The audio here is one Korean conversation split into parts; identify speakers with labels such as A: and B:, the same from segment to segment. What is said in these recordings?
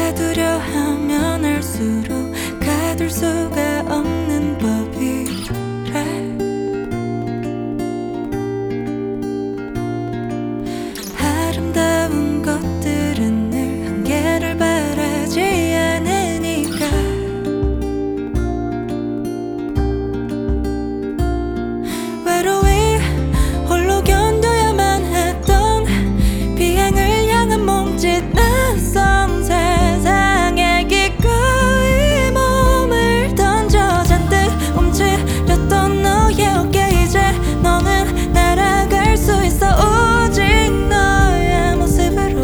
A: 가두려 하면 할수록 가둘 수가 없는 법이래. 아름다운 것들은 늘 한계를 바라지 않으니까. 외로이 홀로 견뎌야만 했던 비행을 향한 몸짓 낯선 세상에 기꺼이 몸을 던져 잔뜩 움츠렸던 너의 어깨 이제 너는 날아갈 수 있어. 오직 너의 모습으로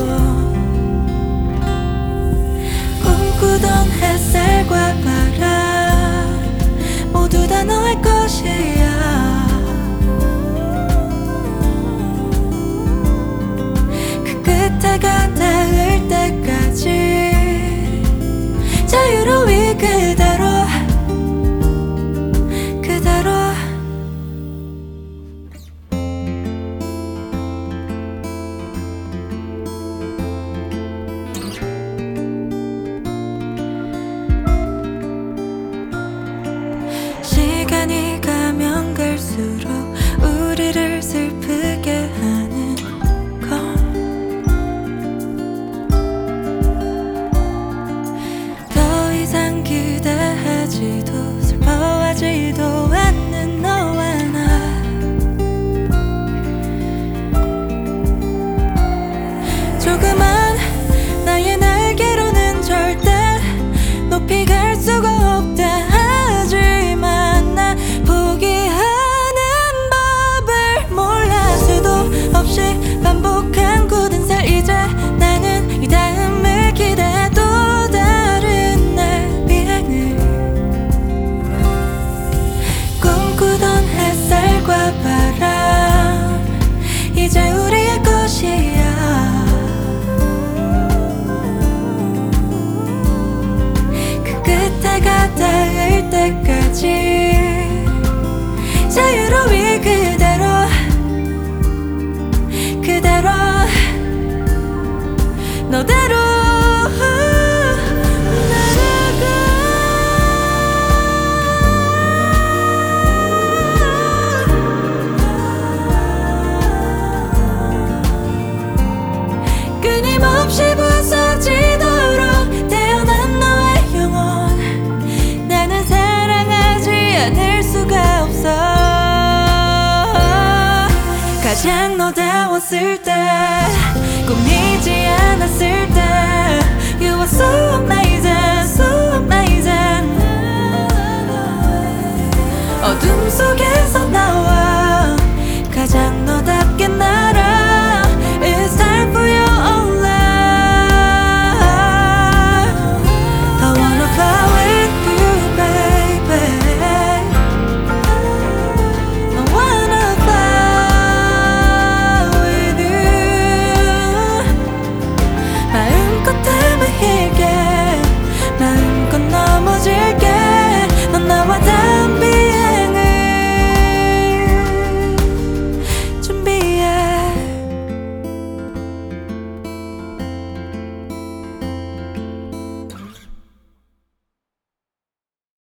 A: 꿈꾸던 햇살과 바람 모두 다 너의 것이야. 끝에가 닿을 때까지 자유로이 그대로 그대로. 시간이 가면 갈수록 우리를 슬프게 하는 건 더 이상 기대하지도 슬퍼하지도 않는 너와 나. 조그만 나의 날개로는 절대 높이 갈 수가 없다 하지만 나 포기하는 법을 몰라. 수도 없이 반복한 굳은 살 이제 나는 이 다음을 기대해. 또 다른 날 비행을 꿈꾸던 햇살과 바람 이제 우리의 것이야. 그 끝에가 닿을 때까지 자유로이 그대로 그대로 너대로 날아가. 끊임없이 부서지도록 태어난 너의 영혼 나는 사랑하지 않을 수가 없어. 가장 너다웠을 때 꿈이지 않았을 때